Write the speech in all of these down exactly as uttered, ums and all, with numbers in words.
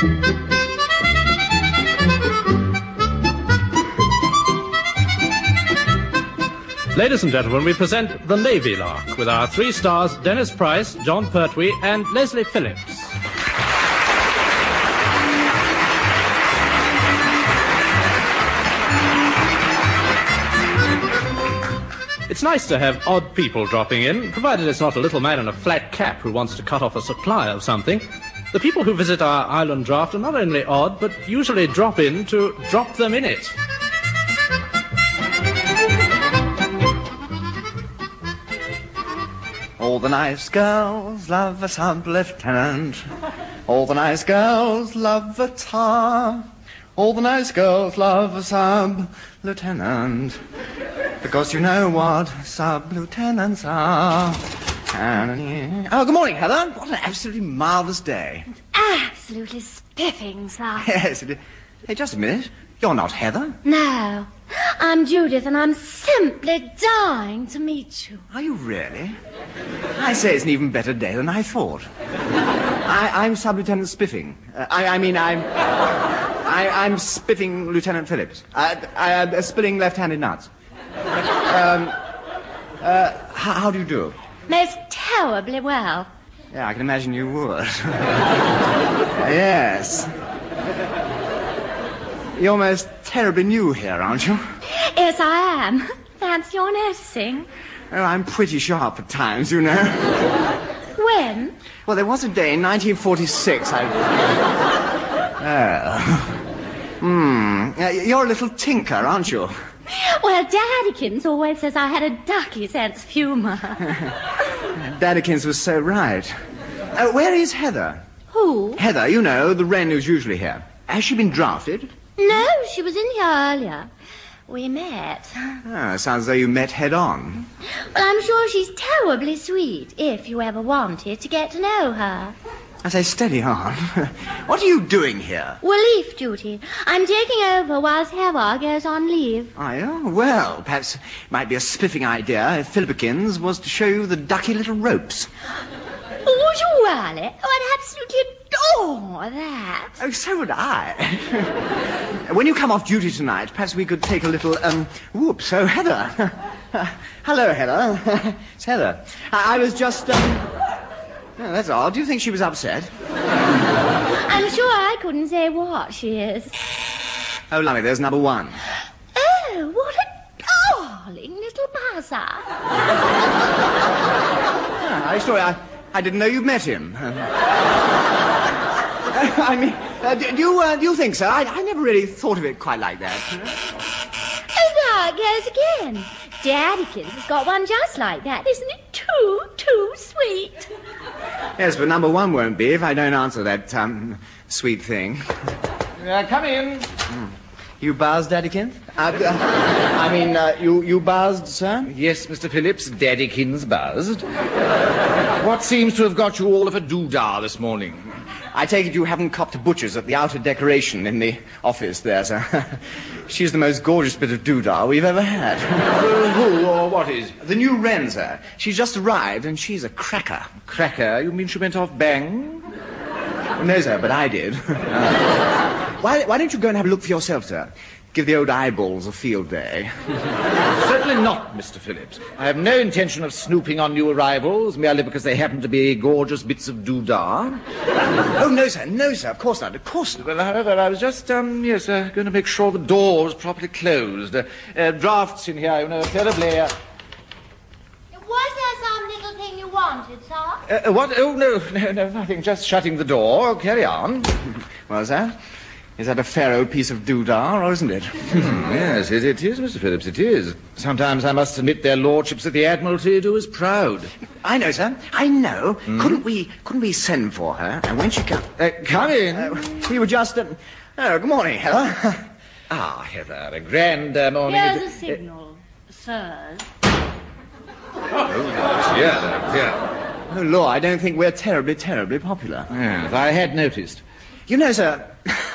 Ladies and gentlemen, we present The Navy Lark with our three stars, Dennis Price, John Pertwee, and Leslie Phillips. It's nice to have odd people dropping in, provided it's not a little man in a flat cap who wants to cut off a supply of something. The people who visit our island draft are not only odd, but usually drop in to drop them in it. All the nice girls love a sub-lieutenant. All the nice girls love a tar. All the nice girls love a sub-lieutenant. Because you know what sub-lieutenants are. Oh, good morning, Heather. What an absolutely marvellous day. It's absolutely spiffing, sir. Yes, it is. Hey, just a minute. You're not Heather. No. I'm Judith, and I'm simply dying to meet you. Are you really? I say it's an even better day than I thought. I, I'm Sub-Lieutenant Spiffing. Uh, I, I mean, I'm... I, I'm Spiffing Lieutenant Phillips. Uh, I, uh, spilling left-handed nuts. Um, uh, how, how do you do? Most terribly well. Yeah, I can imagine you would. Yes. You're most terribly new here, aren't you? Yes, I am. Fancy your noticing. Oh, I'm pretty sharp at times, you know. When? Well, there was a day in nineteen forty-six I... Oh. Hmm. Uh, you're a little tinker, aren't you? Well, Daddykins always says I had a ducky sense of humour. Daddykins was so right. Uh, where is Heather? Who? Heather, you know, the wren who's usually here. Has she been drafted? No, she was in here earlier. We met. Oh, sounds as though you met head-on. Well, I'm sure she's terribly sweet, if you ever wanted to get to know her. I say, steady on. What are you doing here? Relief duty. I'm taking over whilst Heather goes on leave. Oh, yeah? Well, perhaps it might be a spiffing idea if Philippikins was to show you the ducky little ropes. Would you really? Oh, I'd absolutely adore that. Oh, so would I. When you come off duty tonight, perhaps we could take a little, um, whoops. Oh, Heather. Hello, Heather. It's Heather. I, I was just, um... Oh, that's odd. Do you think she was upset? I'm sure I couldn't say what she is. Oh, lummy, there's number one. Oh, what a darling little buzzer. Ah, I'm sorry, I, I didn't know you'd met him. I mean, uh, do, do, you, uh, do you think so? I, I never really thought of it quite like that. Oh, there it goes again. Daddykins has got one just like that. Isn't it too, too sweet? Yes, but number one won't be if I don't answer that, um, sweet thing. Uh, come in. Mm. You buzzed, Daddykins? Uh, uh, I mean, uh, you, you buzzed, sir? Yes, Mister Phillips, Daddykins buzzed. What seems to have got you all of a doodah this morning? I take it you haven't copped a butcher's at the outer decoration in the office there, sir. She's the most gorgeous bit of doodah we've ever had. Uh, who or what is? The new wren, sir. She's just arrived, and she's a cracker. Cracker? You mean she went off bang? No, sir, but I did. uh, why, why don't you go and have a look for yourself, sir? Give the old eyeballs a field day. Certainly not, Mister Phillips. I have no intention of snooping on new arrivals merely because they happen to be gorgeous bits of doodah. Oh, no, sir, no, sir, of course not, of course not. Well, however, I was just, um, yes, uh, going to make sure the door was properly closed. Uh, uh, drafts in here, you know, terribly... Uh... Was there some little thing you wanted, sir? Uh, what? Oh, no, no, no, nothing, just shutting the door. Carry on. What's that? Is that a fair old piece of doodah, or isn't it? Yes, it, it is, Mister Phillips, it is. Sometimes I must admit their lordships of the Admiralty do us proud. I know, sir. I know. Mm. Couldn't we couldn't we send for her? And when she comes... Uh, come in. Uh, we were just... Uh... Oh, good morning, Heather. Ah, Heather, a grand uh, morning. Here's a signal, uh, sirs. Oh, yeah, yeah. Oh, Lord, I don't think we're terribly, terribly popular. Yes, I had noticed. You know, sir...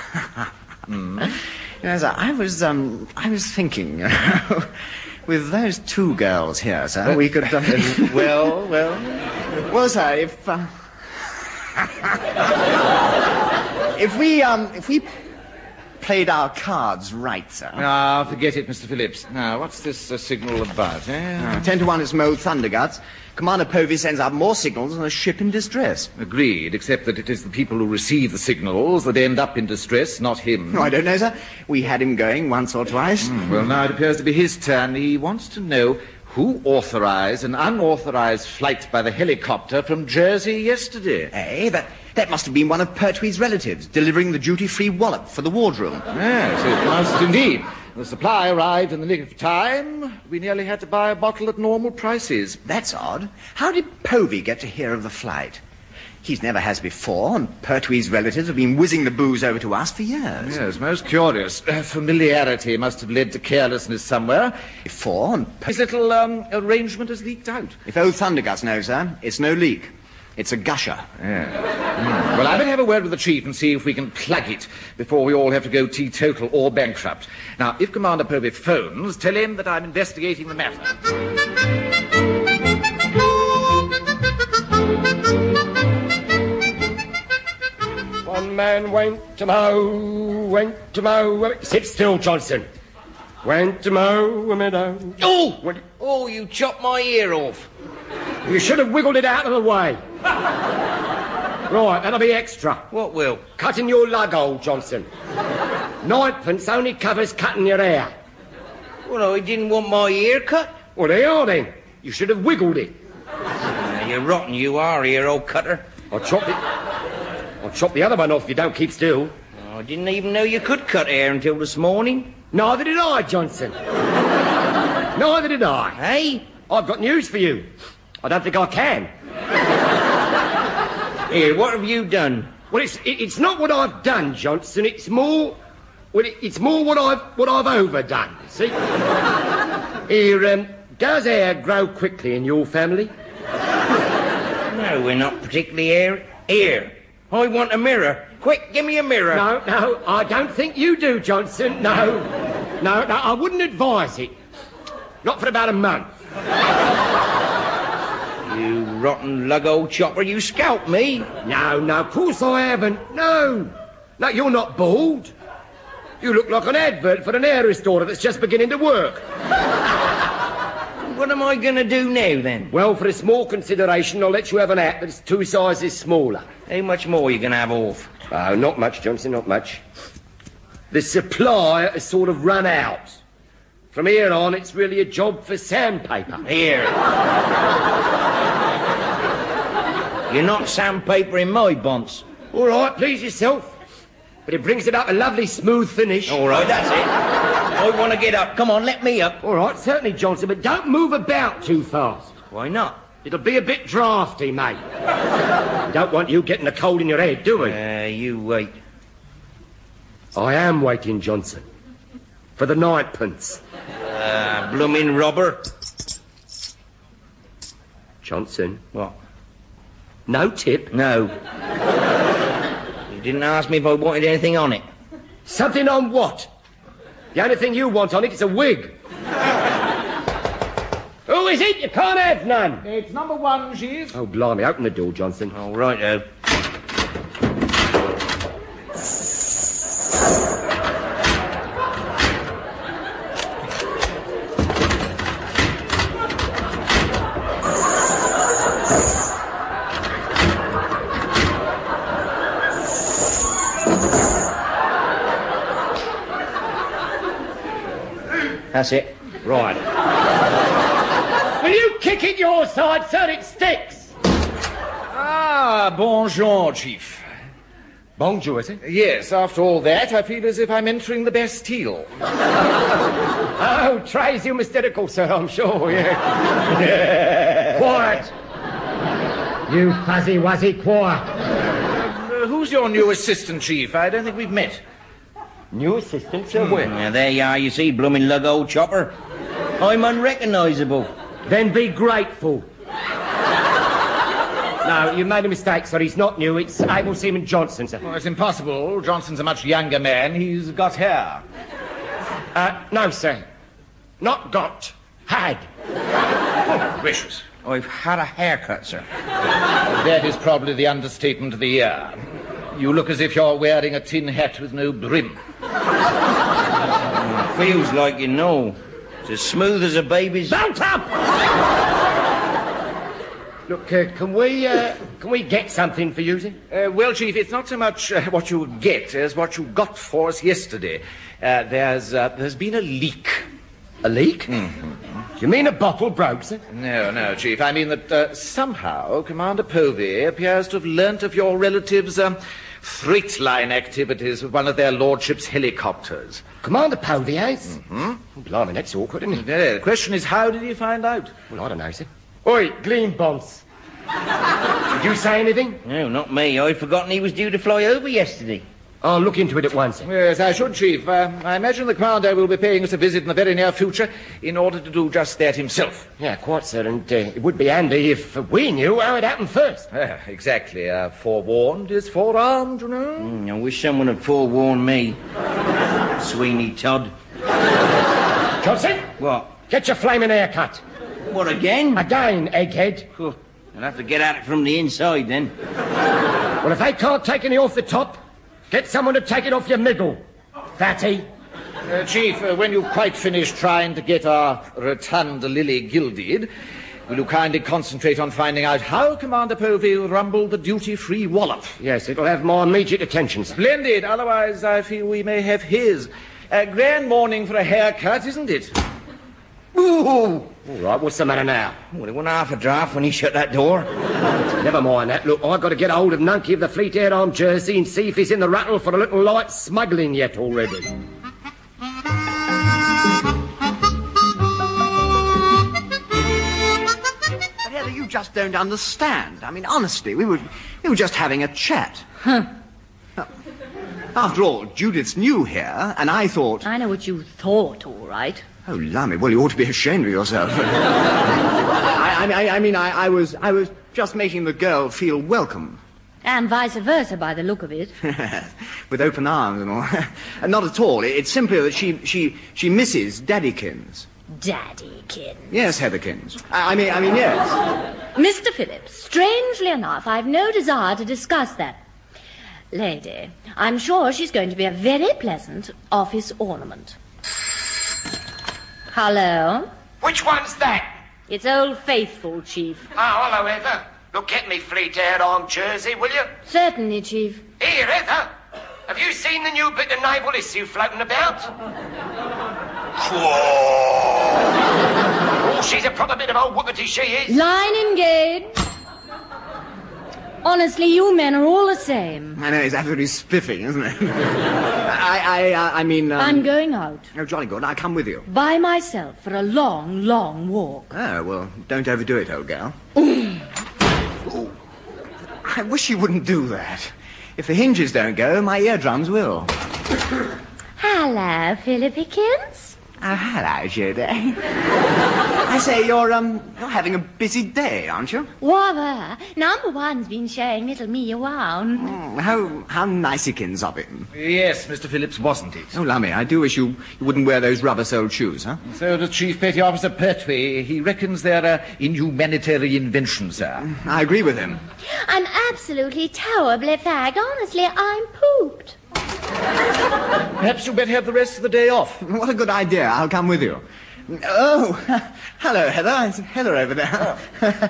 mm. You know, sir, I was, um, I was thinking, with those two girls here, sir, we could... Um, well, well... Well, sir, if... Uh, if if we, um, if we played our cards right, sir. Ah, forget it, Mister Phillips. Now, what's this uh, signal about, eh? Uh, ten to one is Mo Thunderguts. Commander Povey sends out more signals than a ship in distress. Agreed, except that it is the people who receive the signals that end up in distress, not him. No, I don't know, sir. We had him going once or twice. Mm, well, now it appears to be his turn. He wants to know who authorized an unauthorized flight by the helicopter from Jersey yesterday. Eh, that, that must have been one of Pertwee's relatives, delivering the duty-free wallop for the wardroom. Yes, it must indeed. The supply arrived in the nick of time. We nearly had to buy a bottle at normal prices. That's odd. How did Povey get to hear of the flight? He's never has before, and Pertwee's relatives have been whizzing the booze over to us for years. Yes, most curious. Uh, familiarity must have led to carelessness somewhere. Before, and Per- His little um, arrangement has leaked out. If old Thunderguts knows, sir, it's no leak. It's a gusher. Yeah. Mm. Well, I better have a word with the chief and see if we can plug it before we all have to go teetotal or bankrupt. Now, if Commander Povey phones, tell him that I'm investigating the matter. One man went to mow, went to mow... Sit still, Johnson. Went to mow a meadow. Oh! Went... Oh, you chopped my ear off. You should have wiggled it out of the way. Right, that'll be extra. What will? Cutting your lug hole, Johnson. Ninepence only covers cutting your hair. Well, I didn't want my ear cut. Well, there you are, then. You should have wiggled it. Uh, you're rotten, you are, here, old cutter. I'll chop it... I'll chop the other one off if you don't keep still. Oh, I didn't even know you could cut hair until this morning. Neither did I, Johnson. Neither did I. Hey? I've got news for you. I don't think I can. Here, what have you done? Well, it's it, it's not what I've done, Johnson. It's more... Well, it, it's more what I've what I've overdone, see? Here, um, does hair grow quickly in your family? No, we're not particularly hair. Here, I want a mirror. Quick, give me a mirror. No, no, I don't think you do, Johnson. No. No, no, I wouldn't advise it. Not for about a month. You rotten lug old chopper, you scalped me. No, no, of course I haven't. No. No, you're not bald. You look like an advert for an hair restorer that's just beginning to work. What am I going to do now, then? Well, for a small consideration, I'll let you have an hat that's two sizes smaller. How much more are you going to have off? Oh, not much, Johnson, not much. The supply has sort of run out. From here on, it's really a job for sandpaper. Here. You're not sandpapering my bonds. All right, please yourself. But it brings it up a lovely smooth finish. All right, that's it. I want to get up. Come on, let me up. All right, certainly, Johnson, but don't move about too fast. Why not? It'll be a bit drafty, mate. We don't want you getting a cold in your head, do we? Uh, you wait. I am waiting, Johnson. For the ninepence. Uh, bloomin' robber. Johnson. What? No tip? No. You didn't ask me if I wanted anything on it. Something on what? The only thing you want on it is a wig. Who is it? You can't have none. It's number one, Chief. Oh, blimey, open the door, Johnson. All right, oh. That's it. Right. Will you kick it your side, sir? It sticks. Ah, bonjour, Chief. Bonjour, is it? Yes, after all that, I feel as if I'm entering the Bastille. Oh, Trey's you hysterical, sir, I'm sure, yeah. Quiet. You fuzzy-wuzzy, quiet. Uh, who's your new assistant, Chief? I don't think we've met. New assistant, sir? Where? Now, there you are, you see, bloomin' lug old chopper. I'm unrecognisable. Then be grateful. No, you made a mistake, sir. He's not new. It's Abel Seaman Johnson, sir. Well, it's impossible. Johnson's a much younger man. He's got hair. Uh, no, sir. Not got. Had. Oh, gracious. I've had a haircut, sir. That is probably the understatement of the year. You look as if you're wearing a tin hat with no brim. Mm, feels like you know. It's as smooth as a baby's... Mount up! Look, uh, can we, uh, can we get something for you? Uh, well, Chief, it's not so much uh, what you get as what you got for us yesterday. Uh, there's, uh, there's been a leak. A leak? Mm-hmm. You mean a bottle broke, sir? No, no, Chief. I mean that uh, somehow Commander Povey appears to have learnt of your relatives' um, freight line activities with one of their lordships' helicopters. Commander Povey, has? Mm-hmm. Oh, blimey, that's awkward, isn't it? Yeah, the question is, how did he find out? Well, I don't know, sir. Oi, Gleam Bonds. Did you say anything? No, not me. I'd forgotten he was due to fly over yesterday. I'll look into it at once, sir. Yes, I should, Chief. Uh, I imagine the Commander will be paying us a visit in the very near future in order to do just that himself. Yeah, quite, sir, and uh, it would be handy if we knew how it happened first. Uh, exactly. Uh, forewarned is forearmed, you know. Mm, I wish someone had forewarned me. Sweeney Todd. Johnson? What? Get your flaming haircut. What, again? Again, egghead. Oh, I'll have to get at it from the inside, then. Well, if they can't take any off the top, get someone to take it off your middle, fatty. Uh, Chief, uh, when you've quite finished trying to get our rotund lily gilded, will you kindly concentrate on finding out how Commander Povey rumbled the duty-free wallop? Yes, it'll have my immediate attention, sir. Splendid. Otherwise, I feel we may have his. A grand morning for a haircut, isn't it? Ooh! All right, what's the matter now? Well, it wasn't half a draft when he shut that door. Never mind that. Look, I've got to get hold of Nunky of the Fleet Air Arm Jersey and see if he's in the rattle for a little light smuggling yet already. But Heather, you just don't understand. I mean, honestly, we were, we were just having a chat. Huh. After all, Judith's new here, and I thought... I know what you thought, all right. Oh, lummy, well, you ought to be ashamed of yourself. I, I, I mean, I, I was I was just making the girl feel welcome. And vice versa, by the look of it. With open arms and all. And not at all. It's simply that she, she, she misses Daddykins. Daddykins. Yes, Heatherkins. I, I mean, I mean, yes. Mister Phillips, strangely enough, I've no desire to discuss that. Lady, I'm sure she's going to be a very pleasant office ornament. Hello? Which one's that? It's Old Faithful, Chief. Oh, hello, Heather. Look, get me Fleet Air Arm Jersey, will you? Certainly, Chief. Here, Heather. Have you seen the new bit of naval issue floating about? Oh, she's a proper bit of old whoopity, she is. Line engaged. Honestly, you men are all the same. I know, it's absolutely spiffing, isn't it? I, I, uh, I mean... Um... I'm going out. Oh, jolly good. I'll come with you. By myself for a long, long walk. Oh, well, don't overdo it, old gal. Ooh. I wish you wouldn't do that. If the hinges don't go, my eardrums will. Hello, Philippikins. Oh, hello, Judy. I say, you're, um, you're having a busy day, aren't you? Rather. Number one's been showing little me around. Mm, how, how nicykins of him. Yes, Mister Phillips, wasn't it? Oh, lummy, I do wish you, you wouldn't wear those rubber-soled shoes, huh? So does Chief Petty Officer Pertwee. He reckons they're an inhumanitarian invention, sir. I agree with him. I'm absolutely terribly fagged. Honestly, I'm pooped. Perhaps you'd better have the rest of the day off. What a good idea. I'll come with you. Oh, hello, Heather. It's Heather over there.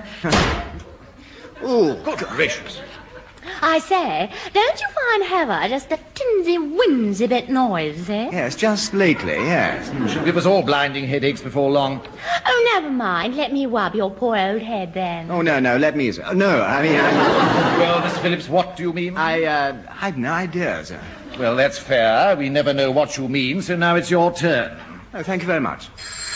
Oh, good gracious. I say, don't you find Heather just a tinsy, winsy bit noisy? Yes, just lately, yes. She'll give us all blinding headaches before long. Oh, never mind. Let me rub your poor old head then. Oh, no, no, let me... Oh, no, I mean... I... Well, Mister Phillips, what do you mean? I, uh, I've no idea, sir. Well, that's fair. We never know what you mean, so now it's your turn. Oh, thank you very much.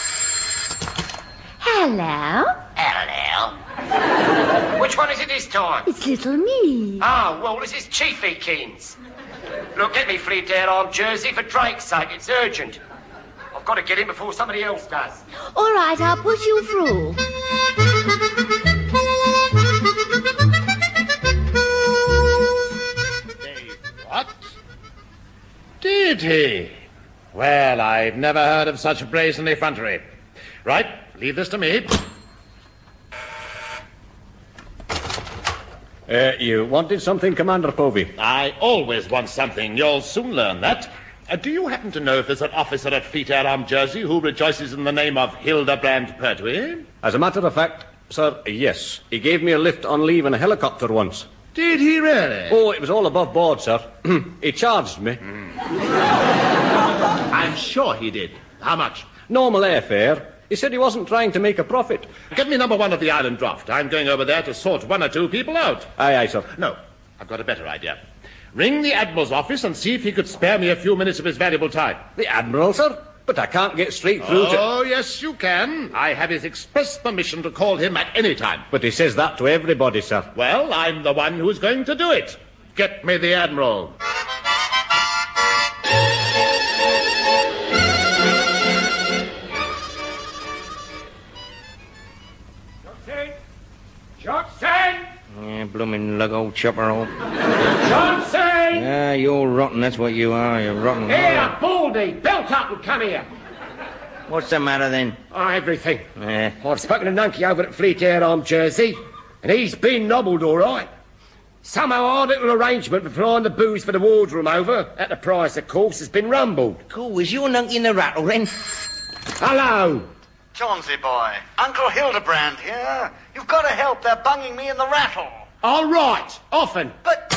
Hello. Hello. Which one is it this time? It's little me. Ah, well, this is Chiefy Keens. Look, get me Fleet Air Arm Jersey for Drake's sake. It's urgent. I've got to get in before somebody else does. All right, I'll push you through. What? Did he? Well, I've never heard of such brazen effrontery. Right, leave this to me. Uh, you wanted something, Commander Povey? I always want something. You'll soon learn that. Uh, do you happen to know if there's an officer at Fleet Air Arm Jersey who rejoices in the name of Hildebrand Pertwee? As a matter of fact, sir, yes. He gave me a lift on leave in a helicopter once. Did he really? Oh, it was all above board, sir. He charged me. Mm. I'm sure he did. How much? Normal airfare. He said he wasn't trying to make a profit. Get me number one of the island draft. I'm going over there to sort one or two people out. Aye, aye, sir. No, I've got a better idea. Ring the Admiral's office and see if he could spare me a few minutes of his valuable time. The Admiral, sir? But I can't get straight through oh, to... Oh, yes, you can. I have his express permission to call him at any time. But he says that to everybody, sir. Well, I'm the one who's going to do it. Get me the Admiral. Johnson! Yeah, blooming lug old chopper old. Johnson! Yeah, you're rotten, that's what you are, you're rotten. Here, Baldy, belt up and come here. What's the matter then? Oh, everything. Yeah. I've spoken to Nunkey over at Fleet Air Arm Jersey, and he's been nobbled all right. Somehow our little arrangement for flying the booze for the wardroom over, at the price, of course, has been rumbled. Cool, is your Nunkey in the rattle then? Hello! Johnsy boy, Uncle Hildebrand here. You've got to help. They're bunging me in the rattle. All right, often. But...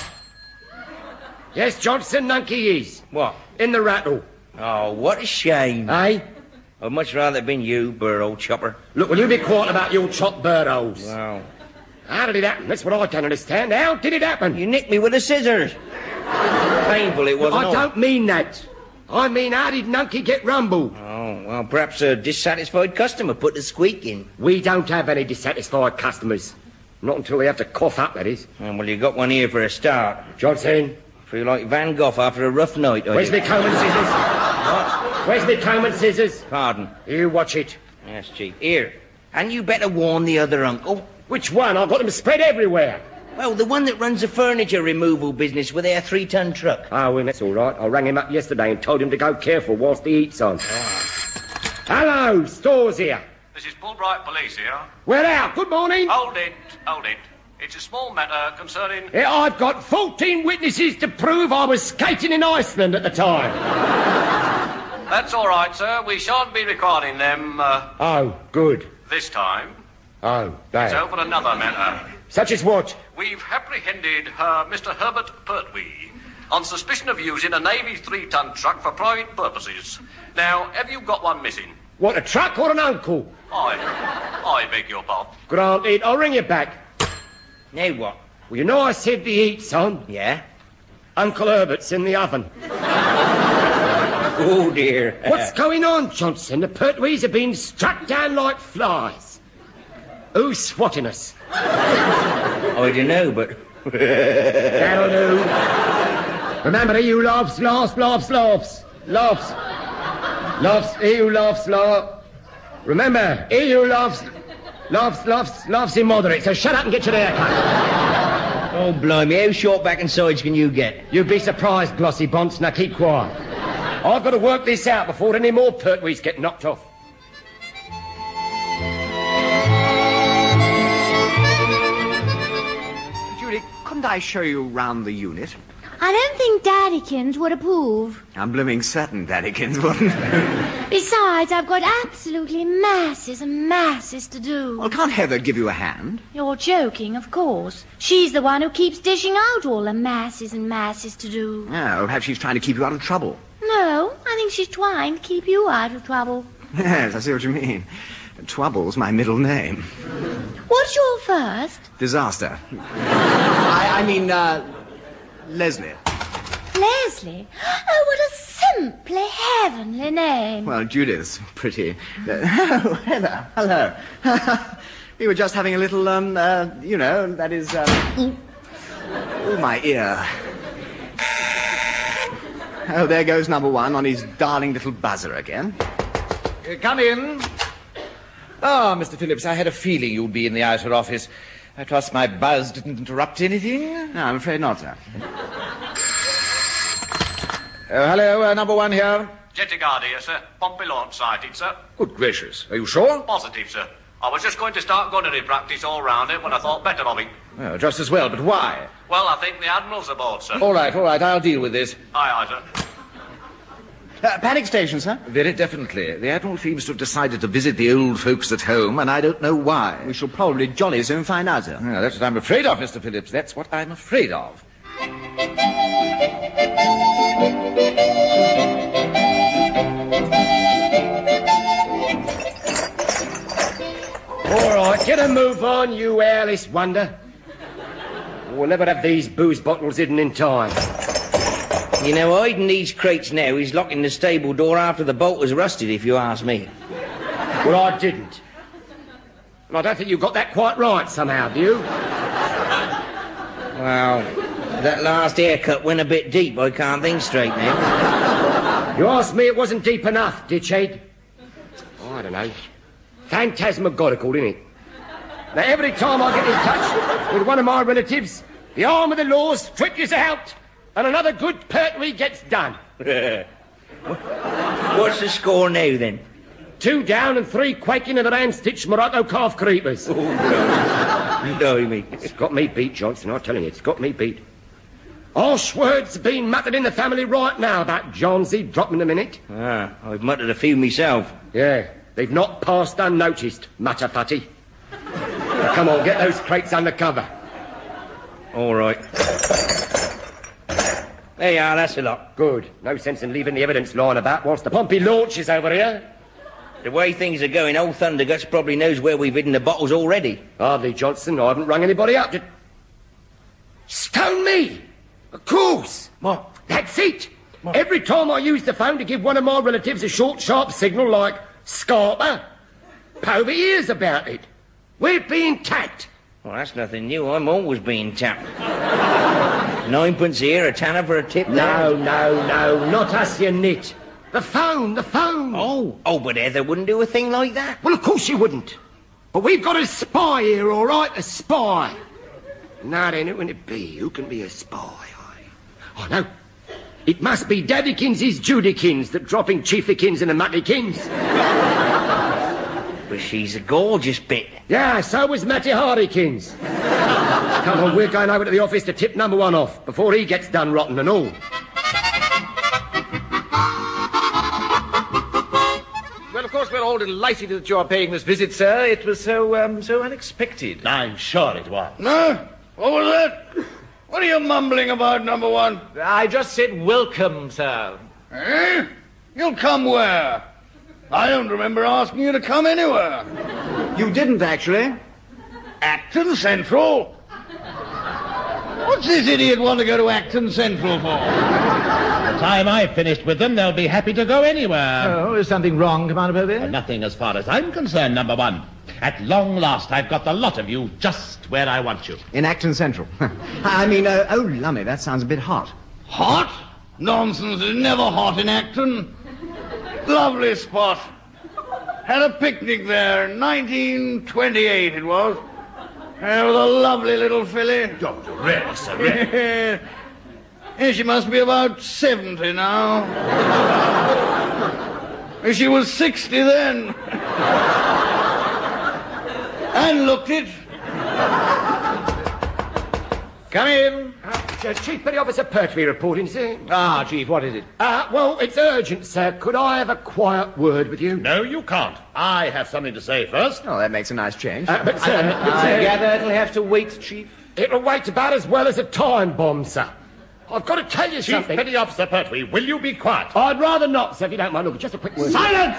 Yes, Johnson, Nunkey is. What? In the rattle. Oh, what a shame. Eh? I'd much rather have been you, Burr, old chopper. Look, will you be quiet about your chopped bird holes? Wow. How did it happen? That's what I don't understand. How did it happen? You nicked me with the scissors. Painful it wasn't I all. don't mean that. I mean, how did Nunkey get rumbled? Oh, well, perhaps a dissatisfied customer put the squeak in. We don't have any dissatisfied customers. Not until they have to cough up, that is. Oh, well, you got one here for a start. Johnson. Feel like Van Gogh after a rough night, I Where's do. me comb and scissors? What? Where's me comb and scissors? Pardon? You watch it. Yes, Chief. Here. And you better warn the other uncle. Which one? I've got them spread everywhere. Well, the one that runs the furniture removal business with their three-ton truck. Oh, well, that's all right. I rang him up yesterday and told him to go careful whilst he eats on. Oh. Hello, Stores here. This is Fulbright Police here. We're out. Good morning. Hold it, hold it. It's a small matter concerning... Yeah, I've got fourteen witnesses to prove I was skating in Iceland at the time. That's all right, sir. We shan't be recording them, uh... Oh, good. This time. Oh, bad. It's over another matter. Such as what? We've apprehended uh, Mister Herbert Pertwee on suspicion of using a Navy three-ton truck for private purposes. Now, have you got one missing? What, a truck or an uncle? I... I beg your pardon. Granted, I'll ring you back. Now what? Well, you know I said the heat's on. Yeah? Uncle Herbert's in the oven. Oh, dear. What's going on, Johnson? The Pertwees have been struck down like flies. Who's swatting us? I don't know, but... That'll do. Remember, he who laughs, laughs, laughs, laughs. Laughs. Laughs, he who laughs, laughs. Remember, he who laughs... Laughs, laughs, laughs immoderate, so shut up and get your hair cut. Oh, blimey, how short back and sides can you get? You'd be surprised, Glossy Bonce. Now keep quiet. I've got to work this out before any more Pertwees get knocked off. Judy, couldn't I show you round the unit? I don't think Daddykins would approve. I'm blooming certain Daddykins wouldn't. Besides, I've got absolutely masses and masses to do. Well, can't Heather give you a hand? You're joking, of course. She's the one who keeps dishing out all the masses and masses to do. Oh, perhaps she's trying to keep you out of trouble. No, I think she's trying to keep you out of trouble. Yes, I see what you mean. Trouble's my middle name. What's your first? Disaster. I, I mean, uh, Leslie. Leslie? Oh, what a simply heavenly name. Well, Judith's pretty. Uh, oh, Heather, hello. We were just having a little, um, uh, you know, that is, uh... Oh, my ear. Oh, there goes number one on his darling little buzzer again. Uh, come in. Ah, Mister Phillips, I had a feeling you'd be in the outer office. I trust my buzz didn't interrupt anything? No, I'm afraid not, sir. Oh, hello, uh, number one here. Jetty Guard here, sir. Pompey launch sighted, sir. Good gracious. Are you sure? Positive, sir. I was just going to start gunnery practice all round it when I thought better of it. Oh, just as well, but why? Well, I think the Admiral's aboard, sir. All right, all right, I'll deal with this. Aye, aye, sir. Uh, panic station, sir. Very definitely. The Admiral seems to have decided to visit the old folks at home, and I don't know why. We shall probably jolly soon find out, sir. Yeah, that's what I'm afraid of, Mister Phillips. That's what I'm afraid of. All right, get a move on, you airless wonder. We'll never have these booze bottles hidden in time. You know, hiding these crates now is locking the stable door after the bolt has rusted, if you ask me. Well, I didn't. And I don't think you got that quite right somehow, do you? Well, that last haircut went a bit deep. I can't think straight now. You asked me it wasn't deep enough, ditchhead. Oh, I don't know. Phantasmagorical, isn't it? Now, every time I get in touch with one of my relatives, the arm of the law stretches out and another good pertwee gets done. What's the score now, then? Two down and three quaking of the hand-stitched Morocco calf creepers. Oh, no. No, me. It's got me beat, Johnson, I'm telling you, it's got me beat. Harsh words being muttered in the family right now about Johnsy dropping a minute. Ah, I've muttered a few myself. Yeah, they've not passed unnoticed, mutter-putty. Now, come on, get those crates under cover. All right. There you are, that's a lot. Good. No sense in leaving the evidence lying about whilst the Pompey launches over here. The way things are going, old Thunderguts probably knows where we've hidden the bottles already. Hardly, Johnson. I haven't rung anybody up to... Stone me! Of course! What? That's it! What? Every time I use the phone to give one of my relatives a short, sharp signal like Scarpa, Povey hears about it. We're being tapped. Well, that's nothing new. I'm always being tapped. Ninepence here, a tanner for a tip there. No, no, no, not us, you nit. The phone, the phone. Oh, oh, but Heather wouldn't do a thing like that. Well, of course she wouldn't. But we've got a spy here, all right, a spy. Now then, who can it be? Who can be a spy? Oh, no. It must be Daddykins' Judykins that dropping Chiefykins and the Muttykins. But she's a gorgeous bit. Yeah, so was Matty Hardykins. Come on, we're going over to the office to tip number one off before he gets done rotten and all. Well, of course, we're all delighted that you're paying this visit, sir. It was so, um, so unexpected. I'm sure it was. No? What was that? What are you mumbling about, number one? I just said welcome, sir. Eh? You'll come where? I don't remember asking you to come anywhere. You didn't, actually. Acton Central? What's this idiot want to go to Acton Central for? The time I've finished with them, they'll be happy to go anywhere. Oh, is something wrong, Commander Povey? Uh, nothing as far as I'm concerned, number one. At long last, I've got the lot of you just where I want you. In Acton Central. I mean, uh, oh, lummy, that sounds a bit hot. Hot? Nonsense, it's never hot in Acton. Lovely spot. Had a picnic there, nineteen twenty-eight it was. Uh, with a lovely little filly. Doctor, really, sir, really? Yeah, she must be about seventy now. She was sixty then. And looked it. Come in. Uh, Chief Petty Officer Pertwee reporting, sir. Ah, Chief, what is it? Uh, well, it's urgent, sir. Could I have a quiet word with you? No, you can't. I have something to say first. Oh, that makes a nice change. Uh, but, sir, I, but, I sir, gather it'll have to wait, Chief. It'll wait about as well as a time bomb, sir. I've got to tell you Chief something. Petty Officer Pertwee, will you be quiet? I'd rather not, sir, if you don't mind. Look, just a quick word. Silence!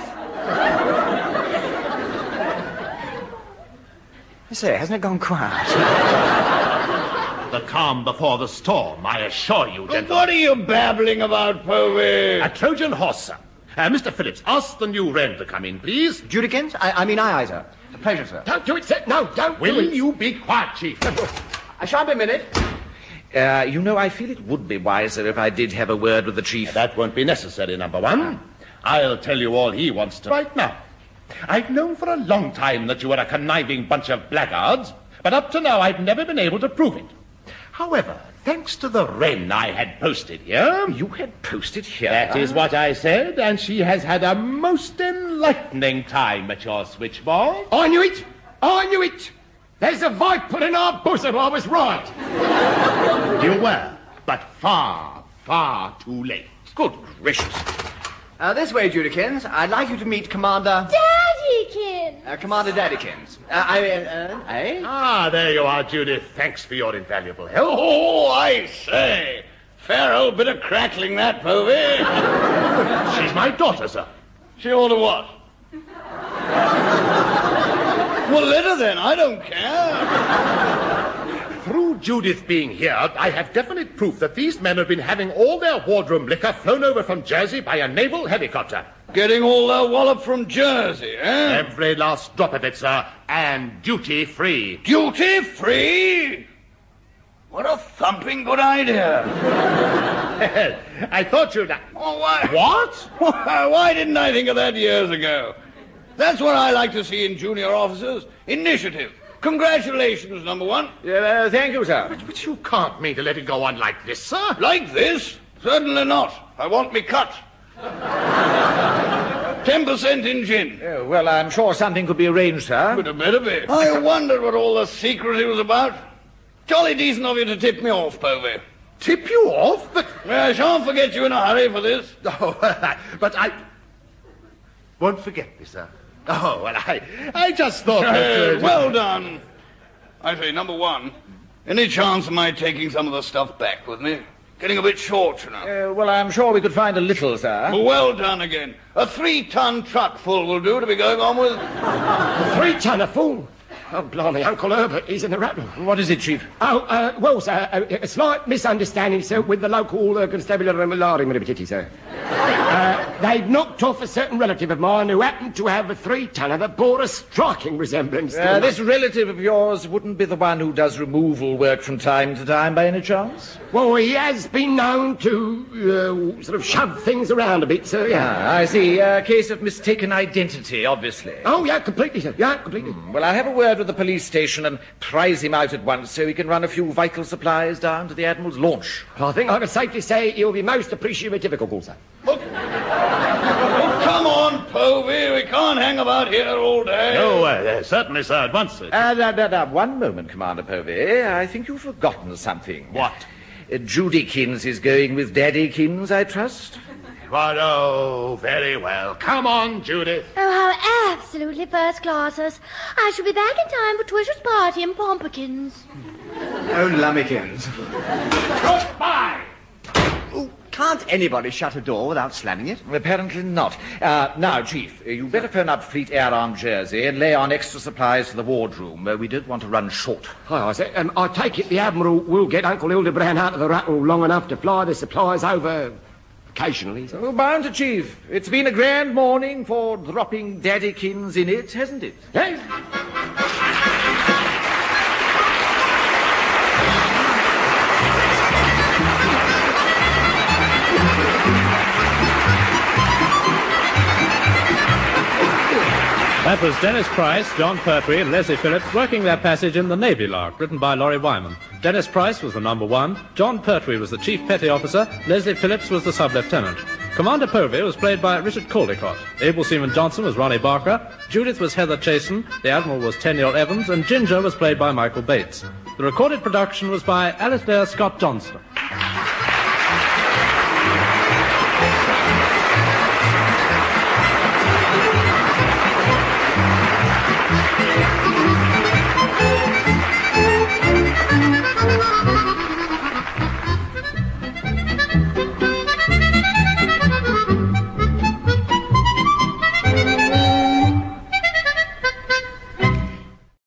I say, hasn't it gone quiet? The calm before the storm, I assure you, gentlemen. What are you babbling about, Povey? A Trojan horse, sir. Uh, Mister Phillips, ask the new wren to come in, please. Judykins? I, I mean, aye, aye, sir. A pleasure, sir. Don't do it, sir. No, don't Will do it. you be quiet, Chief? I shan't be a minute. Uh, you know, I feel it would be wiser if I did have a word with the Chief. That won't be necessary, number one. I'll tell you all he wants to right now. I've known for a long time that you were a conniving bunch of blackguards, but up to now I've never been able to prove it. However, thanks to the wren I had posted here... You had posted here? That is what I said, and she has had a most enlightening time at your switchboard. I knew it. I knew it. There's a viper in our bosom. I was right. You were, but far, far too late. Good gracious. Uh, this way, Judykins. I'd like you to meet Commander... Daddykins! Uh, Commander Daddykins. Uh, I mean, uh, eh? Ah, there you are, Judith. Thanks for your invaluable help. Oh, I say. Fair old bit of crackling, that, Povey. She's my daughter, sir. She ought to what? Well, let her then. I don't care. Through Judith being here, I have definite proof that these men have been having all their wardroom liquor flown over from Jersey by a naval helicopter. Getting all their wallop from Jersey, eh? Every last drop of it, sir, and duty-free. Duty-free? What a thumping good idea. I thought you'd... Oh, why... What? Why, why didn't I think of that years ago? That's what I like to see in junior officers. Initiative. Congratulations, number one. Uh, thank you, sir. But, but you can't mean to let it go on like this, sir. Like this? Certainly not. I want me cut. Ten percent in gin. Uh, well, I'm sure something could be arranged, sir. But it better be. I wondered what all the secrecy was about. Jolly decent of you to tip me off, Povey. Tip you off? But... Well, I shan't forget you in a hurry for this. Oh, but I... won't forget me, sir. Oh, well, I, I just thought that... Uh, well done. I say, number one, any chance of my taking some of the stuff back with me? Getting a bit short, you know. Uh, well, I'm sure we could find a little, sir. Well done again. A three-ton truck full will do to be going on with. A three-tonner full? Oh, blimey, Uncle Herbert, he's in the rattle. What is it, Chief? Oh, uh, well, sir, uh, a slight misunderstanding, sir, with the local uh, constabulary military, sir. Uh, they've knocked off a certain relative of mine who happened to have a three-tonner that bore a striking resemblance to... Uh, this relative of yours wouldn't be the one who does removal work from time to time, by any chance? Well, he has been known to uh, sort of shove things around a bit, sir, yeah. Ah, I see. A case of mistaken identity, obviously. Oh, yeah, completely, sir. Yeah, completely. Hmm. Well, I'll have a word with the police station and prize him out at once so he can run a few vital supplies down to the Admiral's launch. I think I can safely say he'll be most appreciative of a call, sir. Look. Oh, come on, Povey. We can't hang about here all day. No, uh, certainly, sir, at once, sir. Uh, da, da, da, one moment, Commander Povey. I think you've forgotten something. What? Uh, Judykins is going with Daddykins, I trust. But, oh, very well. Come on, Judith. Oh, how absolutely first classers. I shall be back in time for Twisher's party in Pompkins. Oh, Lummikins. Goodbye. Oh, can't anybody shut a door without slamming it? Apparently not. Uh, now, Chief, uh, you better phone up Fleet Air on Jersey and lay on extra supplies for the wardroom. Uh, we don't want to run short. Hi, I say, um, I take it the Admiral will get Uncle Hildebrand out of the rattle long enough to fly the supplies over... occasionally. Oh, bound to, Chief. It's been a grand morning for dropping Daddykins in it, hasn't it? Yes. That was Dennis Price, John Pertwee, and Leslie Phillips working their passage in The Navy Lark, written by Laurie Wyman. Dennis Price was the number one, John Pertwee was the chief petty officer, Leslie Phillips was the sub-lieutenant. Commander Povey was played by Richard Caldecott. Able Seaman Johnson was Ronnie Barker, Judith was Heather Chasen, the Admiral was Tenniel Evans, and Ginger was played by Michael Bates. The recorded production was by Alistair Scott Johnston.